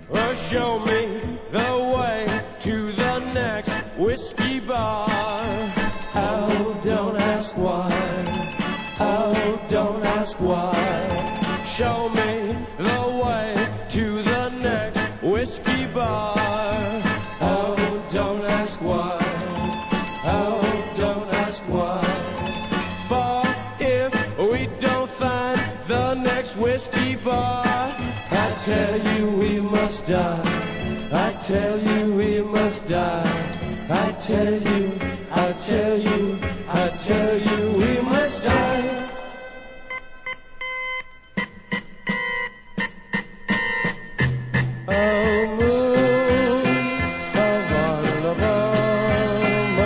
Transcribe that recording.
Show me the way to the next whiskey bar. Oh, don't ask why. Oh, don't ask why. Show me the way to the next whiskey bar. Oh, don't ask why. Oh, don't ask why. For if we don't find the next whiskey bar, I tell you we must die. I tell you we must die. I tell you, I tell you, I tell you